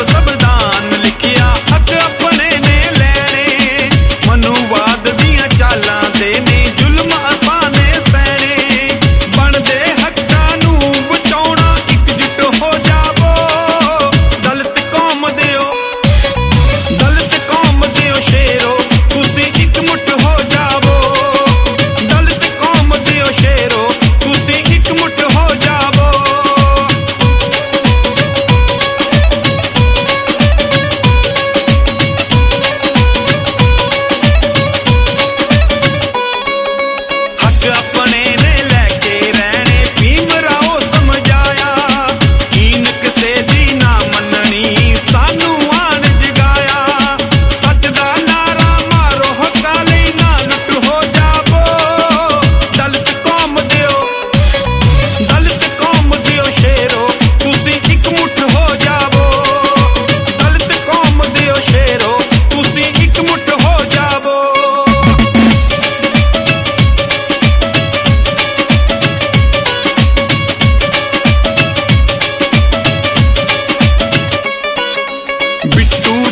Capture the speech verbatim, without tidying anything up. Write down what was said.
ਸੰਵਿਧਾਨ ਲਿਖਿਆ ਹੱਕ ਆਪਣੇ ਨੇ ਲੈਣੇ, ਮਨੂਵਾਦ ਦੀਆਂ ਚਾਲਾਂ ਦੇ ਨੇ ਜ਼ੁਲਮ ਅਸਾਂ ਨੇ ਸਹਿਣੇ, ਬਣਦੇ ਹੱਕਾਂ ਨੂੰ ਬਚਾਉਣਾ ਇਕਜੁੱਟ ਹੋ ਜਾਵੋ, ਦਲਿਤ ਕੌਮ ਦਿਓ ਦਲਿਤ ਕੌਮ ਦਿਓ ਸ਼ੇਰੋ ਤੁਸੀਂ ਇੱਕ ਮੁੱਠ ਹੋ ਜਾਵੋ, ਦਲਿਤ ਕੌਮ ਦਿਓ ਸ਼ੇਰੋ ਤੁਸੀਂ ਇੱਕ ਮੁੱਠ ਹੋ ਜਾਵੋ। ਹੱਕ ਆਪਣੇ ਨੇ ਲੈ ਕੇ ਰਹਿਣੇ ਭੀਮ ਰਾਓ ਸਮਝਾਇਆ, ਕੀਨ ਕਿਸੇ ਦੀ ਨਾ ਮੰਨਣੀ ਸਾਨੂੰ ਆਣ ਜਗਾਇਆ, ਸੱਚ ਦਾ ਨਾਰਾ ਮਾਰੋ ਹੱਕਾਂ ਲਈ ਨਾ ਲੁੱਟ ਹੋ ਜਾਵੋ, ਦਲਿਤ ਕੌਮ ਦਿਓ ਦਲਿਤ ਕੌਮ ਦਿਓ ਸ਼ੇਰੋ ਤੁਸੀਂ ਇੱਕ ਮੁੱਠ ਹੋ ਜਾਵੋ, ਦਲਿਤ ਕੌਮ ਦਿਓ ਸ਼ੇਰੋ ਤੁਸੀਂ ਇੱਕ ਮੁੱਠ ਹੋ ਜਾਵੋ। ਬਿੱਟੂ